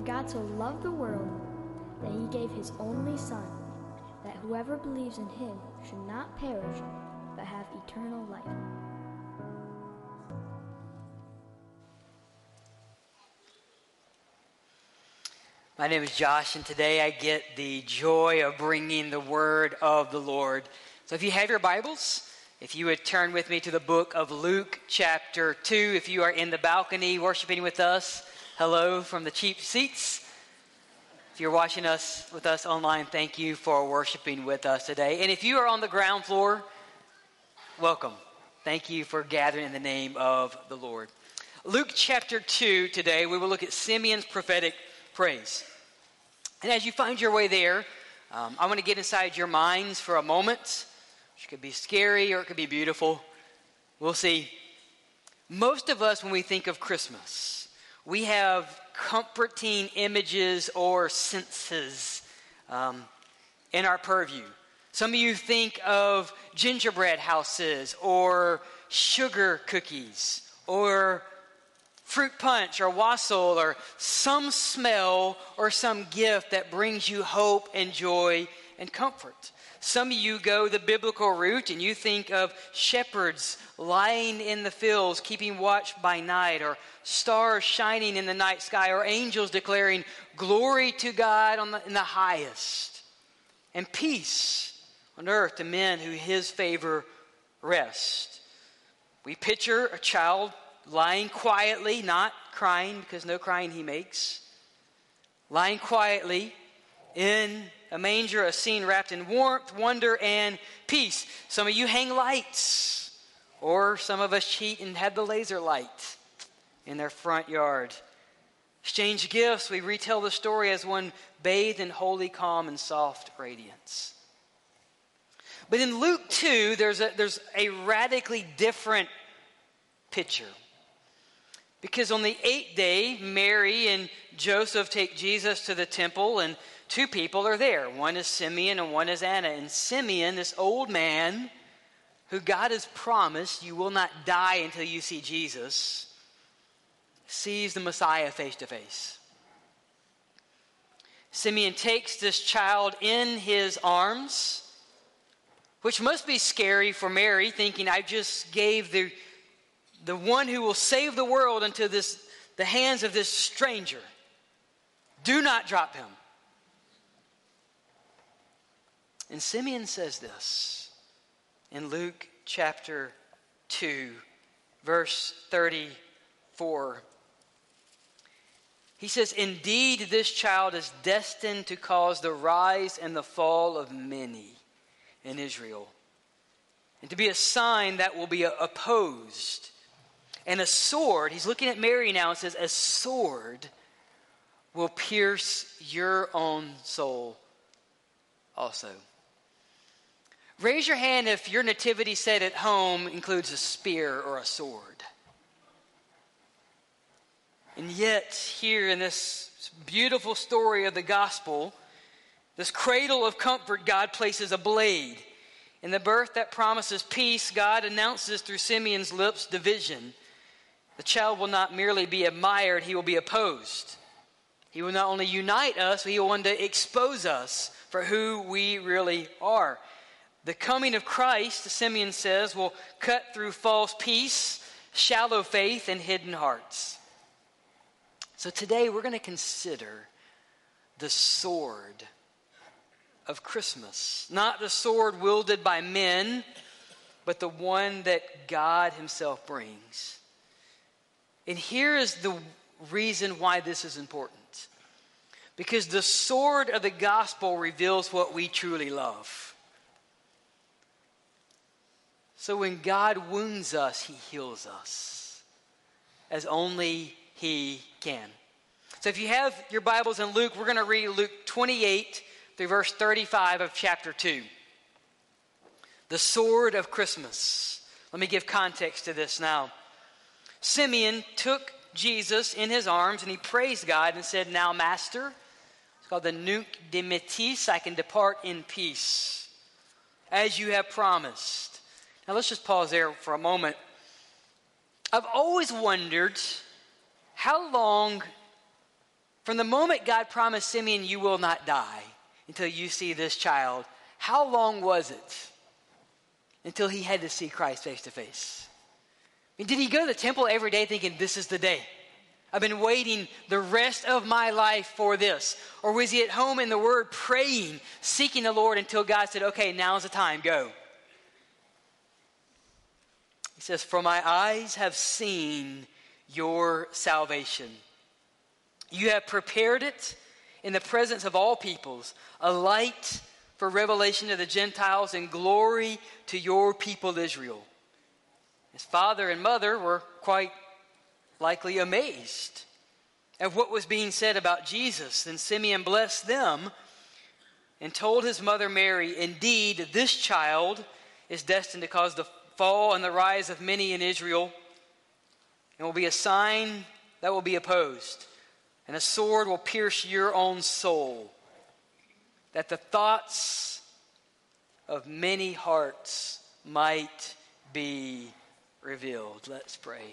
God so loved the world that he gave his only Son, that whoever believes in him should not perish, but have eternal life. My name is Josh, and today I get the joy of bringing the word of the Lord. So if you have your Bibles, if you would turn with me to the book of Luke chapter 2. If you are in the balcony worshiping with us, hello from the cheap seats. If you're watching us with us online, thank you for worshiping with us today. And if you are on the ground floor, welcome. Thank you for gathering in the name of the Lord. Luke chapter 2 today, we will look at Simeon's prophetic praise. And as you find your way there, I want to get inside your minds for a moment, which could be scary or it could be beautiful. We'll see. Most of us, when we think of Christmas, we have comforting images or senses in our purview. Some of you think of gingerbread houses or sugar cookies or fruit punch or wassail or some smell or some gift that brings you hope and joy and comfort. Some of you go the biblical route and you think of shepherds lying in the fields keeping watch by night, or stars shining in the night sky, or angels declaring glory to God in the highest, and peace on earth to men who his favor rest. We picture a child lying quietly, not crying, because no crying he makes. Lying quietly in a manger, a scene wrapped in warmth, wonder, and peace. Some of you hang lights, or some of us cheat and have the laser light in their front yard. Exchange gifts. We retell the story as one bathed in holy calm and soft radiance. But in Luke 2, there's a radically different picture. Because on the 8th day, Mary and Joseph take Jesus to the temple, and two people are there. One is Simeon and one is Anna. And Simeon, this old man who God has promised you will not die until you see Jesus, sees the Messiah face to face. Simeon takes this child in his arms, which must be scary for Mary, thinking, I just gave the one who will save the world into the hands of this stranger. Do not drop him. And Simeon says this in Luke chapter 2, verse 34. He says, indeed, this child is destined to cause the rise and the fall of many in Israel, and to be a sign that will be opposed. And a sword, he's looking at Mary now and says, a sword will pierce your own soul also. Raise your hand if your nativity set at home includes a spear or a sword. And yet, here in this beautiful story of the gospel, this cradle of comfort, God places a blade. In the birth that promises peace, God announces through Simeon's lips division. The child will not merely be admired, he will be opposed. He will not only unite us, but he will one day expose us for who we really are. The coming of Christ, Simeon says, will cut through false peace, shallow faith, and hidden hearts. So today we're going to consider the sword of Christmas. Not the sword wielded by men, but the one that God himself brings. And here is the reason why this is important. Because the sword of the gospel reveals what we truly love. So when God wounds us, he heals us, as only he can. So if you have your Bibles in Luke, we're going to read Luke 28 through verse 35 of chapter 2. The sword of Christmas. Let me give context to this now. Simeon took Jesus in his arms and he praised God and said, now, Master, it's called the Nunc Dimittis, I can depart in peace, as you have promised. Now let's just pause there for a moment. I've always wondered how long From the moment God promised Simeon, you will not die until you see this child, how long was it until he had to see Christ face to face? I mean, did he go to the temple every day thinking, this is the day? I've been waiting the rest of my life for this. Or was he at home in the Word praying, seeking the Lord until God said, okay, now's the time, go. He says, for my eyes have seen your salvation. You have prepared it in the presence of all peoples, a light for revelation to the Gentiles and glory to your people Israel. His father and mother were quite likely amazed at what was being said about Jesus. Then Simeon blessed them and told his mother Mary, indeed, this child is destined to cause the fall and the rise of many in Israel, and will be a sign that will be opposed. And a sword will pierce your own soul, that the thoughts of many hearts might be revealed. Let's pray.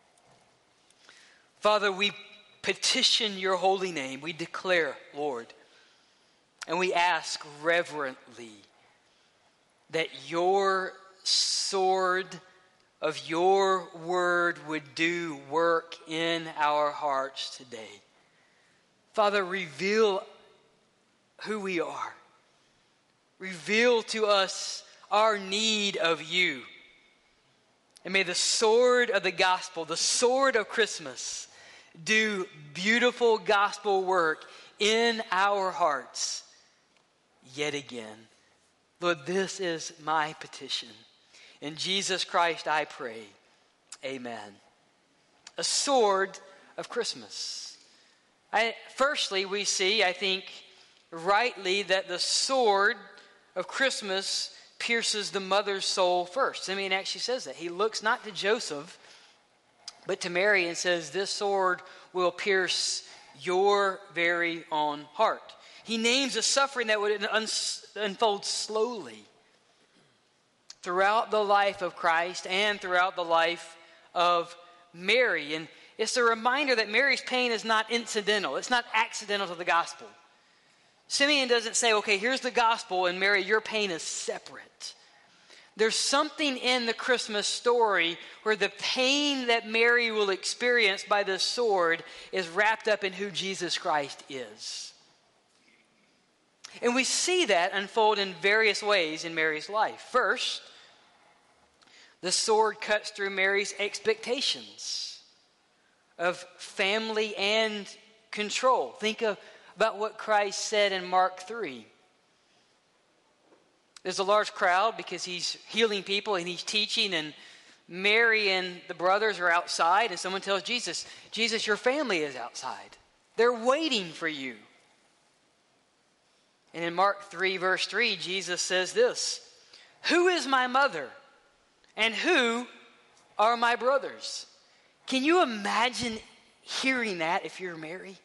Father, we petition your holy name. We declare, Lord, and we ask reverently that your sword of your word would do work in our hearts today. Father, reveal who we are. Reveal to us our need of you. And may the sword of the gospel, the sword of Christmas, do beautiful gospel work in our hearts yet again. Lord, this is my petition. In Jesus Christ I pray. Amen. A sword of Christmas. Firstly, we see, I think, rightly that the sword of Christmas pierces the mother's soul first. Simeon actually says that. He looks not to Joseph, but to Mary and says, this sword will pierce your very own heart. He names a suffering that would unfold slowly throughout the life of Christ and throughout the life of Mary. And it's a reminder that Mary's pain is not incidental. It's not accidental to the gospel. Simeon doesn't say, okay, here's the gospel, and Mary, your pain is separate. There's something in the Christmas story where the pain that Mary will experience by the sword is wrapped up in who Jesus Christ is. And we see that unfold in various ways in Mary's life. First, the sword cuts through Mary's expectations of family and control. Think about what Christ said in Mark 3. There's a large crowd because he's healing people and he's teaching, and Mary and the brothers are outside, and someone tells Jesus, Jesus, your family is outside. They're waiting for you. And in Mark 3, verse 3, Jesus says this, who is my mother and who are my brothers? Can you imagine hearing that if you're Mary?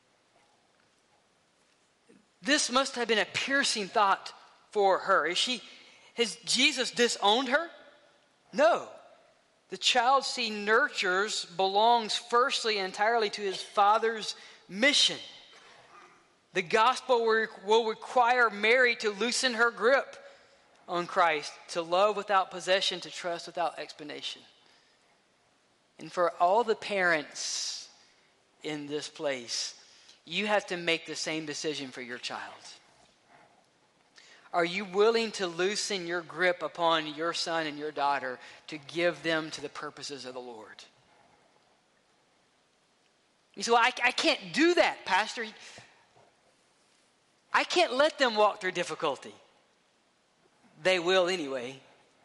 This must have been a piercing thought for her. Has Jesus disowned her? No. The child she nurtures belongs firstly and entirely to his Father's mission. The gospel will require Mary to loosen her grip on Christ, to love without possession, to trust without explanation. And for all the parents in this place, you have to make the same decision for your child. Are you willing to loosen your grip upon your son and your daughter to give them to the purposes of the Lord? You say, well, I can't do that, Pastor. I can't let them walk through difficulty. They will anyway.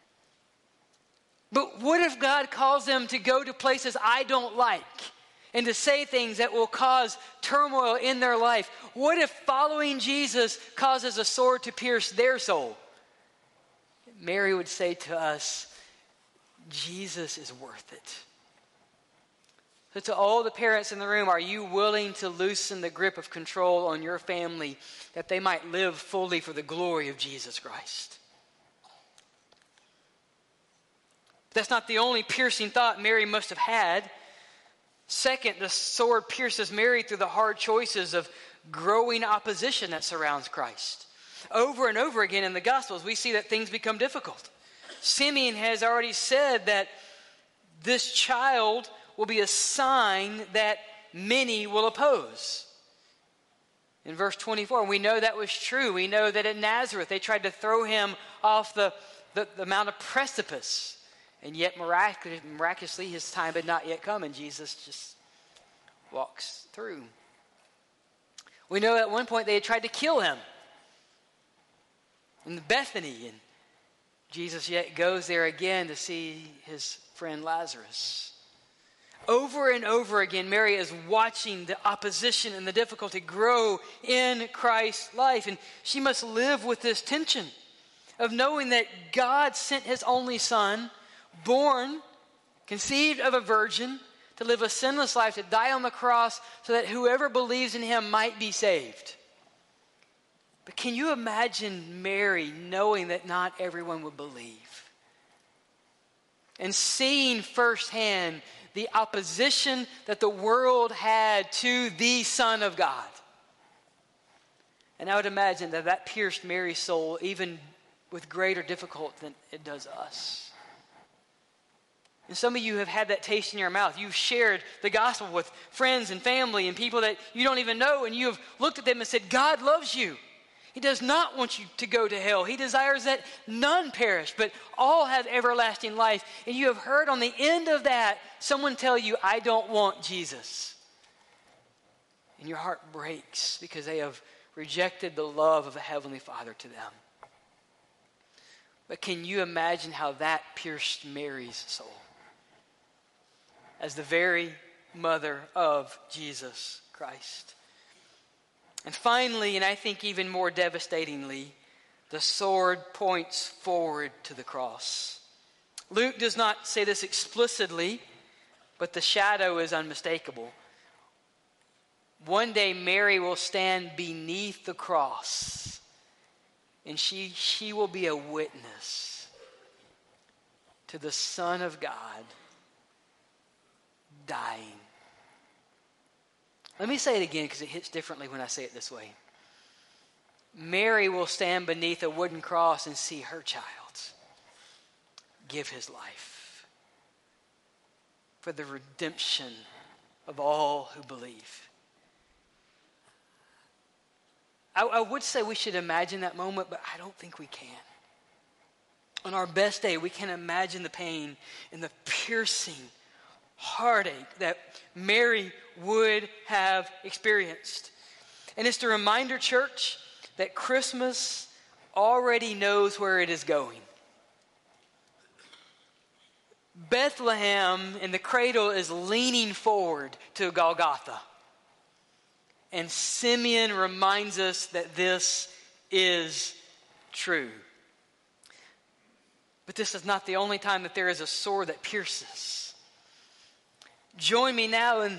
But what if God calls them to go to places I don't like and to say things that will cause turmoil in their life? What if following Jesus causes a sword to pierce their soul? Mary would say to us, Jesus is worth it. So to all the parents in the room, are you willing to loosen the grip of control on your family that they might live fully for the glory of Jesus Christ? That's not the only piercing thought Mary must have had. Second, the sword pierces Mary through the hard choices of growing opposition that surrounds Christ. Over and over again in the Gospels, we see that things become difficult. Simeon has already said that this child will be a sign that many will oppose. In verse 24, we know that was true. We know that at Nazareth, they tried to throw him off the Mount of Precipice. And yet miraculously, his time had not yet come, and Jesus just walks through. We know at one point they had tried to kill him in Bethany, and Jesus yet goes there again to see his friend Lazarus. Over and over again, Mary is watching the opposition and the difficulty grow in Christ's life, and she must live with this tension of knowing that God sent his only Son, born, conceived of a virgin, to live a sinless life, to die on the cross so that whoever believes in him might be saved. But can you imagine Mary knowing that not everyone would believe? And seeing firsthand the opposition that the world had to the Son of God. And I would imagine that pierced Mary's soul even with greater difficulty than it does us. And some of you have had that taste in your mouth. You've shared the gospel with friends and family and people that you don't even know, and you have looked at them and said, God loves you. He does not want you to go to hell. He desires that none perish, but all have everlasting life. And you have heard on the end of that someone tell you, I don't want Jesus. And your heart breaks because they have rejected the love of a heavenly Father to them. But can you imagine how that pierced Mary's soul? As the very mother of Jesus Christ. And finally, and I think even more devastatingly, the sword points forward to the cross. Luke does not say this explicitly, but the shadow is unmistakable. One day Mary will stand beneath the cross, and she will be a witness to the Son of God dying. Let me say it again because it hits differently when I say it this way. Mary will stand beneath a wooden cross and see her child give his life for the redemption of all who believe. I would say we should imagine that moment, but I don't think we can. On our best day, we can imagine the pain and the piercing heartache that Mary would have experienced. And it's to remind our church that Christmas already knows where it is going. Bethlehem in the cradle is leaning forward to Golgotha. And Simeon reminds us that this is true. But this is not the only time that there is a sword that pierces. Join me now in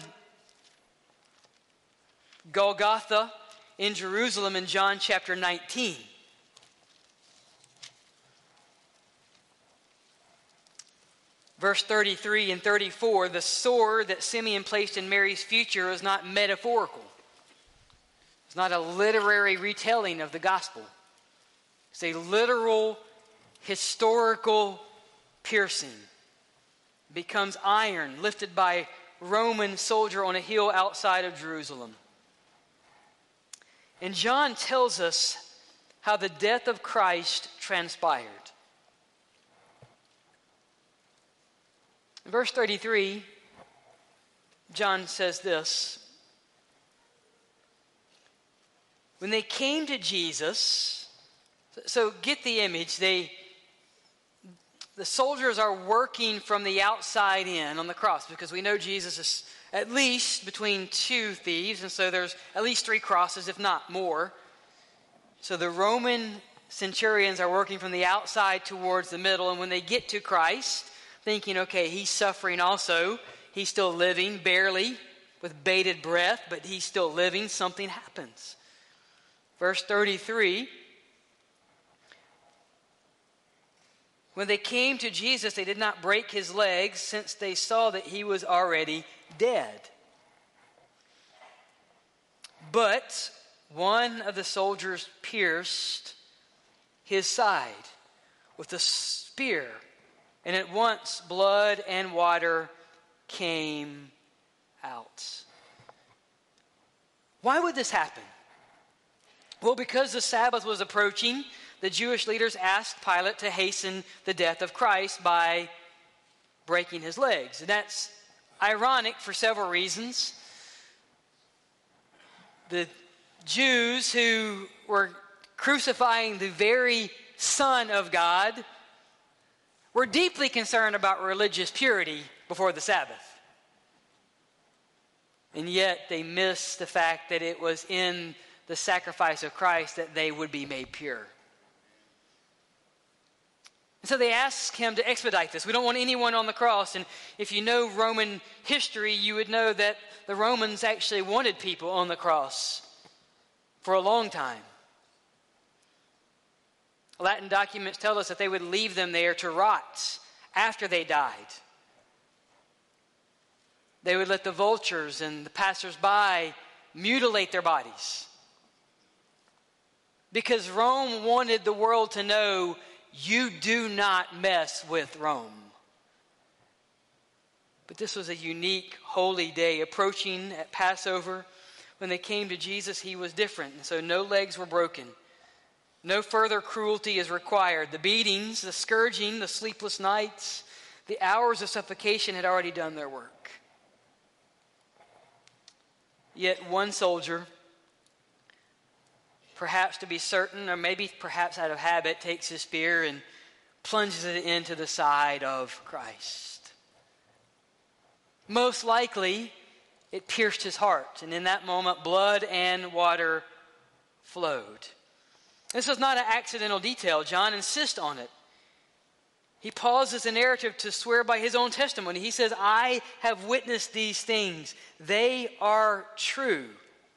Golgotha in Jerusalem in John chapter 19. Verse 33 and 34, the sword that Simeon placed in Mary's future is not metaphorical. It's not a literary retelling of the gospel. It's a literal, historical piercing. It becomes iron lifted by a Roman soldier on a hill outside of Jerusalem. And John tells us how the death of Christ transpired. In verse 33, John says this. When they came to Jesus, so get the image, the soldiers are working from the outside in on the cross because we know Jesus is at least between two thieves, and so there's at least 3 crosses, if not more. So the Roman centurions are working from the outside towards the middle, and when they get to Christ, thinking, okay, he's suffering also. He's still living, barely, with bated breath, but he's still living. Something happens. Verse 33, When they came to Jesus, they did not break his legs, since they saw that he was already dead. But one of the soldiers pierced his side with a spear, and at once blood and water came out. Why would this happen? Well, because the Sabbath was approaching, the Jewish leaders asked Pilate to hasten the death of Christ by breaking his legs. And that's ironic for several reasons. The Jews who were crucifying the very Son of God were deeply concerned about religious purity before the Sabbath. And yet they missed the fact that it was in the sacrifice of Christ that they would be made pure. And so they asked him to expedite this. We don't want anyone on the cross. And if you know Roman history, you would know that the Romans actually wanted people on the cross for a long time. Latin documents tell us that they would leave them there to rot after they died. They would let the vultures and the passers-by mutilate their bodies. Because Rome wanted the world to know, you do not mess with Rome. But this was a unique, holy day approaching at Passover. When they came to Jesus, he was different. And so no legs were broken. No further cruelty is required. The beatings, the scourging, the sleepless nights, the hours of suffocation had already done their work. Yet one soldier, perhaps to be certain, or maybe perhaps out of habit, takes his spear and plunges it into the side of Christ. Most likely, it pierced his heart, and in that moment, blood and water flowed. This is not an accidental detail. John insists on it. He pauses the narrative to swear by his own testimony. He says, I have witnessed these things. They are true.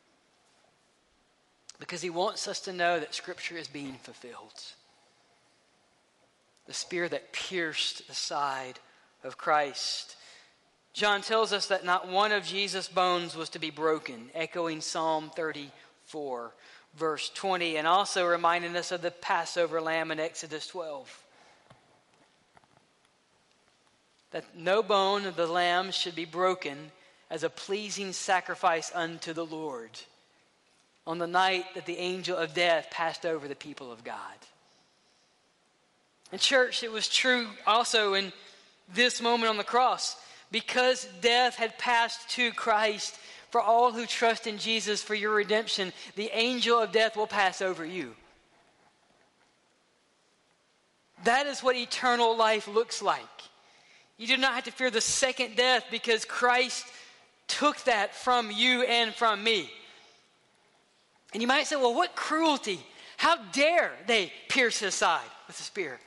Because he wants us to know that Scripture is being fulfilled. The spear that pierced the side of Christ. John tells us that not one of Jesus' bones was to be broken, echoing Psalm 34, verse 20, and also reminding us of the Passover lamb in Exodus 12. That no bone of the lamb should be broken as a pleasing sacrifice unto the Lord on the night that the angel of death passed over the people of God. In church, it was true also in this moment on the cross. Because death had passed to Christ, for all who trust in Jesus for your redemption, the angel of death will pass over you. That is what eternal life looks like. You do not have to fear the second death because Christ took that from you and from me. And you might say, well, what cruelty? How dare they pierce his side with a spear?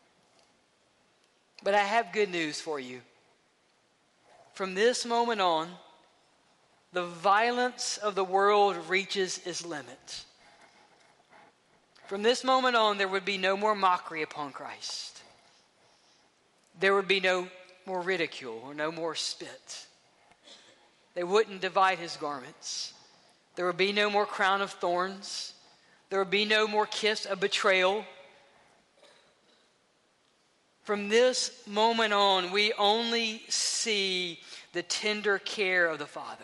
But I have good news for you. From this moment on, the violence of the world reaches its limit. From this moment on, there would be no more mockery upon Christ. There would be no more ridicule or no more spit. They wouldn't divide his garments. There would be no more crown of thorns. There would be no more kiss of betrayal. From this moment on, we only see the tender care of the Father.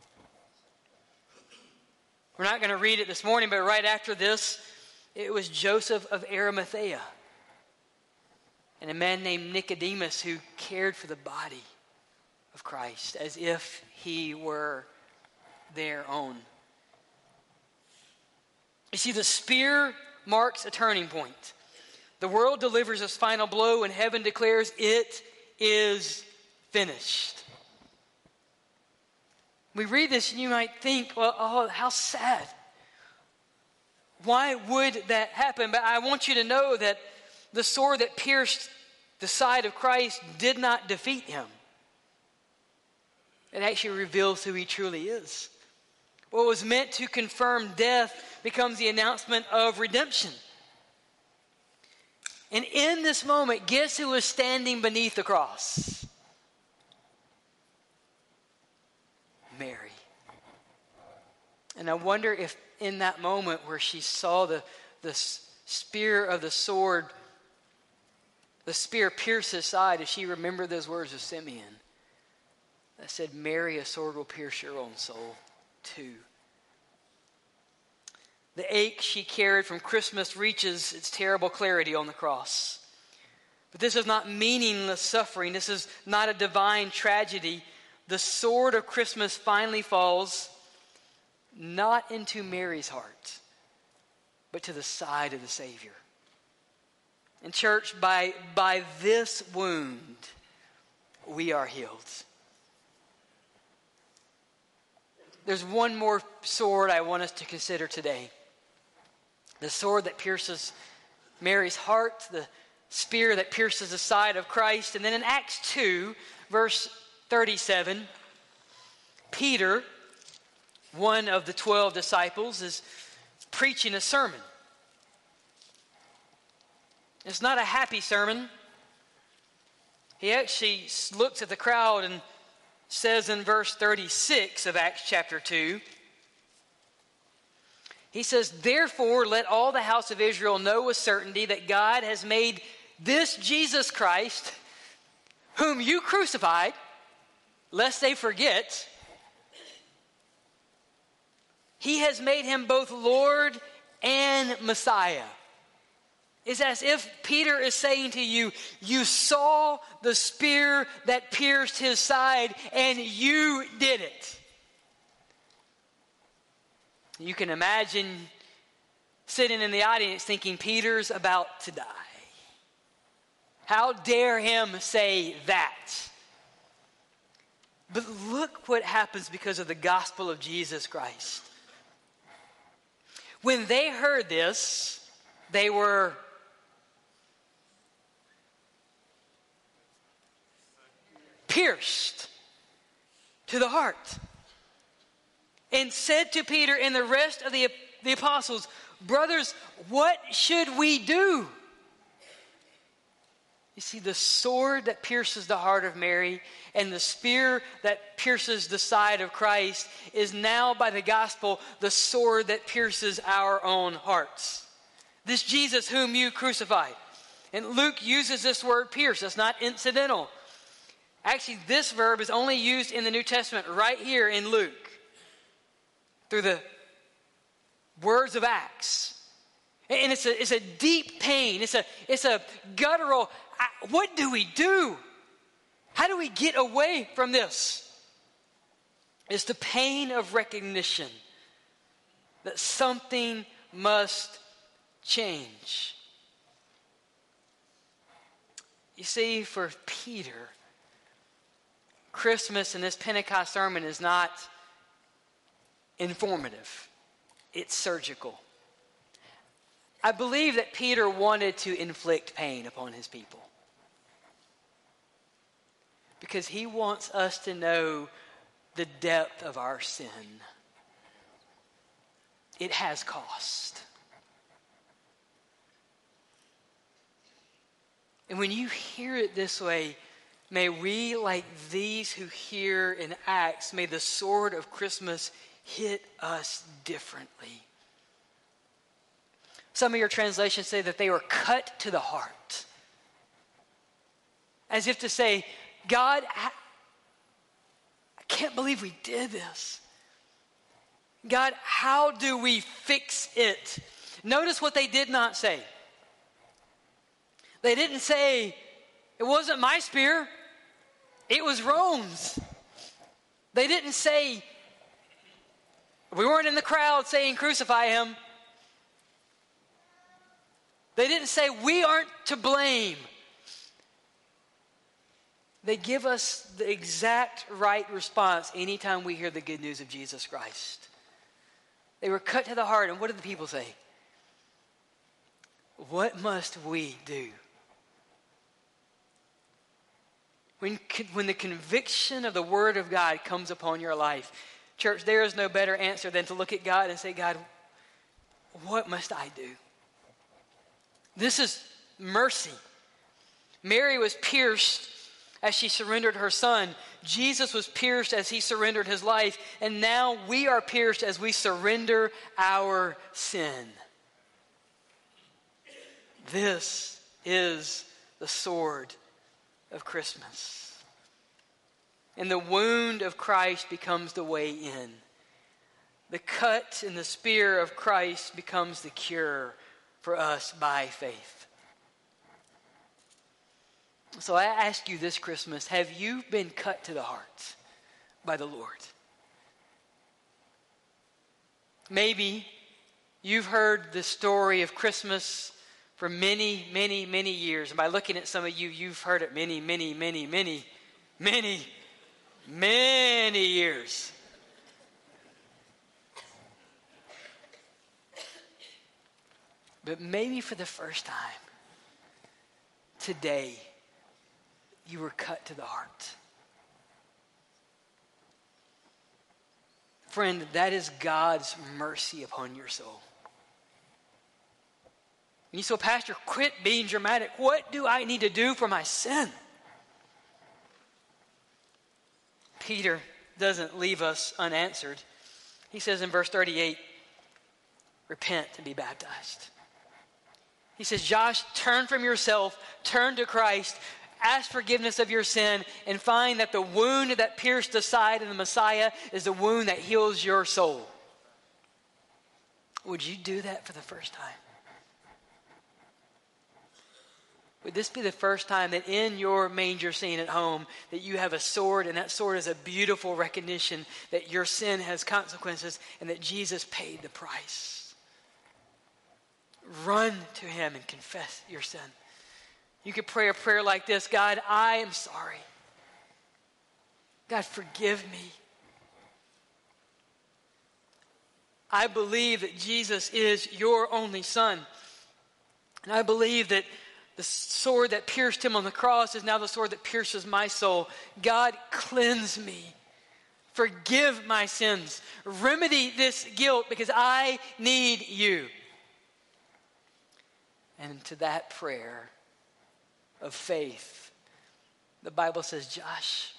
We're not going to read it this morning, but right after this, it was Joseph of Arimathea and a man named Nicodemus who cared for the body of Christ as if he were their own. You see, the spear marks a turning point. The world delivers its final blow and heaven declares it is finished. We read this and you might think, well, oh, how sad. Why would that happen? But I want you to know that the sword that pierced the side of Christ did not defeat him. It actually reveals who he truly is. What was meant to confirm death becomes the announcement of redemption. And in this moment, guess who was standing beneath the cross? Mary. And I wonder if in that moment where she saw the spear of the sword, the spear pierce his side, if she remembered those words of Simeon that said, Mary, a sword will pierce your own soul too. The ache she carried from Christmas reaches its terrible clarity on the cross. But this is not meaningless suffering. This is not a divine tragedy. The sword of Christmas finally falls not into Mary's heart, but to the side of the Savior. And church, by this wound, we are healed. There's one more sword I want us to consider today. The sword that pierces Mary's heart, the spear that pierces the side of Christ. And then in Acts 2, verse 37, Peter, one of the 12 disciples, is preaching a sermon. It's not a happy sermon. He actually looks at the crowd and says in verse 36 of Acts chapter 2, he says, therefore, let all the house of Israel know with certainty that God has made this Jesus Christ, whom you crucified, lest they forget, he has made him both Lord and Messiah. It's as if Peter is saying to you, you saw the spear that pierced his side and you did it. You can imagine sitting in the audience thinking Peter's about to die. How dare him say that? But look what happens because of the gospel of Jesus Christ. When they heard this, they were pierced to the heart. And said to Peter and the rest of the apostles, brothers, what should we do? You see, the sword that pierces the heart of Mary and the spear that pierces the side of Christ is now, by the gospel, the sword that pierces our own hearts. This Jesus whom you crucified. And Luke uses this word pierce. That's not incidental. Actually, this verb is only used in the New Testament right here in Luke, through the words of Acts. And it's a deep pain. It's a guttural, what do we do? How do we get away from this? It's the pain of recognition that something must change. You see, for Peter, Christmas and this Pentecost sermon is not informative. It's surgical. I believe that Peter wanted to inflict pain upon his people, because he wants us to know the depth of our sin. It has cost. And when you hear it this way, may we, like these who hear in Acts, may the sword of Christmas hit us differently. Some of your translations say that they were cut to the heart. As if to say, God, I can't believe we did this. God, how do we fix it? Notice what they did not say. They didn't say, it wasn't my spear, it was Rome's. They didn't say, we weren't in the crowd saying crucify him. They didn't say we aren't to blame. They give us the exact right response anytime we hear the good news of Jesus Christ. They were cut to the heart, and what did the people say? What must we do? When the conviction of the Word of God comes upon your life, church, there is no better answer than to look at God and say, God, what must I do? This is mercy. Mary was pierced as she surrendered her son. Jesus was pierced as he surrendered his life. And now we are pierced as we surrender our sin. This is the sword of Christmas. And the wound of Christ becomes the way in. The cut in the spear of Christ becomes the cure for us by faith. So I ask you this Christmas, have you been cut to the heart by the Lord? Maybe you've heard the story of Christmas for many, many, many years. And by looking at some of you, you've heard it many, many, many, many, many, many years. But maybe for the first time, today, you were cut to the heart. Friend, that is God's mercy upon your soul. And you say, Pastor, quit being dramatic. What do I need to do for my sin? Peter doesn't leave us unanswered. He says in verse 38, repent and be baptized. He says, Josh, turn from yourself, turn to Christ, ask forgiveness of your sin, and find that the wound that pierced the side of the Messiah is the wound that heals your soul. Would you do that for the first time? Would this be the first time that in your manger scene at home that you have a sword, and that sword is a beautiful recognition that your sin has consequences and that Jesus paid the price? Run to him and confess your sin. You could pray a prayer like this: God, I am sorry. God, forgive me. I believe that Jesus is your only Son. And I believe that the sword that pierced him on the cross is now the sword that pierces my soul. God, cleanse me. Forgive my sins. Remedy this guilt because I need you. And to that prayer of faith, the Bible says, Josh,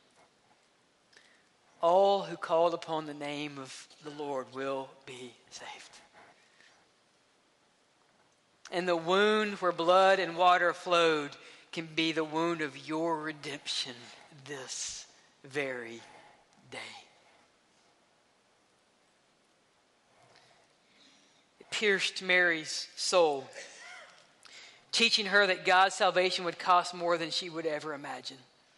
all who call upon the name of the Lord will be saved. And the wound where blood and water flowed can be the wound of your redemption this very day. It pierced Mary's soul, teaching her that God's salvation would cost more than she would ever imagine.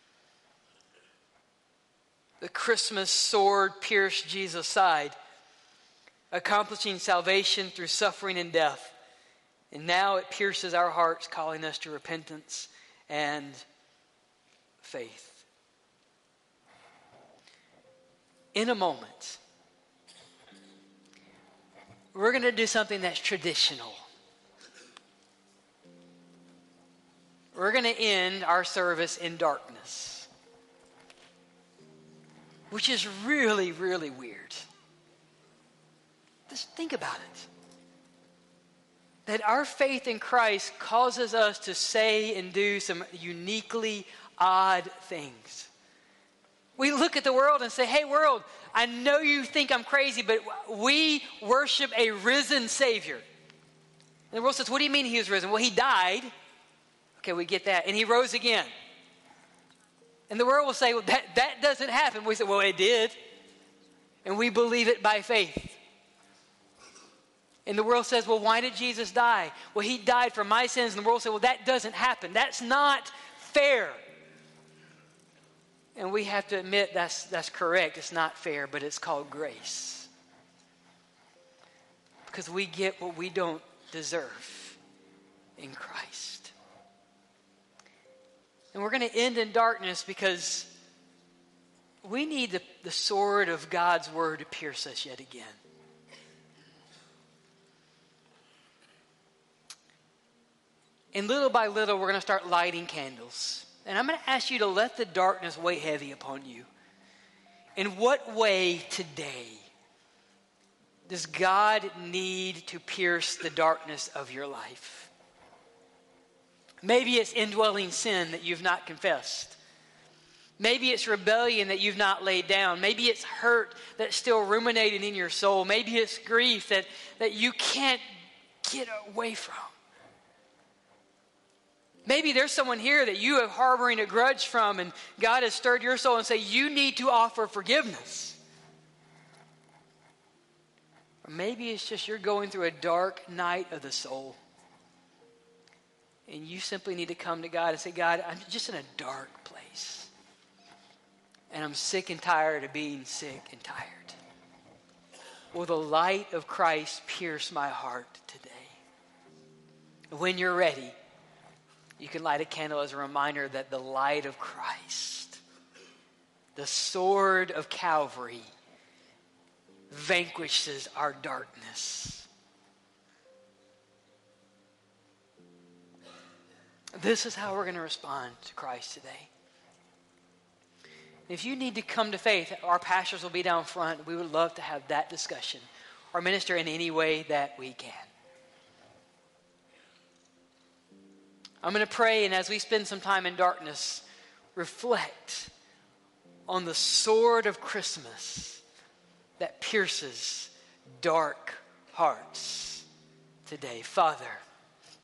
The Christmas sword pierced Jesus' side, accomplishing salvation through suffering and death. And now it pierces our hearts, calling us to repentance and faith. In a moment, we're going to do something that's traditional. We're going to end our service in darkness, which is really, really weird. Just think about it. That our faith in Christ causes us to say and do some uniquely odd things. We look at the world and say, hey world, I know you think I'm crazy, but we worship a risen Savior. And the world says, what do you mean he was risen? Well, he died. Okay, we get that. And he rose again. And the world will say, well, that doesn't happen. We say, well, it did. And we believe it by faith. And the world says, well, why did Jesus die? Well, he died for my sins. And the world says, well, that doesn't happen. That's not fair. And we have to admit that's correct. It's not fair, but it's called grace. Because we get what we don't deserve in Christ. And we're going to end in darkness because we need the sword of God's word to pierce us yet again. And little by little, we're going to start lighting candles. And I'm going to ask you to let the darkness weigh heavy upon you. In what way today does God need to pierce the darkness of your life? Maybe it's indwelling sin that you've not confessed. Maybe it's rebellion that you've not laid down. Maybe it's hurt that's still ruminating in your soul. Maybe it's grief that you can't get away from. Maybe there's someone here that you are harboring a grudge from, and God has stirred your soul and say, you need to offer forgiveness. Or maybe it's just you're going through a dark night of the soul, and you simply need to come to God and say, God, I'm just in a dark place. And I'm sick and tired of being sick and tired. Will the light of Christ pierce my heart today? When you're ready, you can light a candle as a reminder that the light of Christ, the sword of Calvary, vanquishes our darkness. This is how we're going to respond to Christ today. If you need to come to faith, our pastors will be down front. We would love to have that discussion or minister in any way that we can. I'm going to pray, and as we spend some time in darkness, reflect on the sword of Christmas that pierces dark hearts today. Father,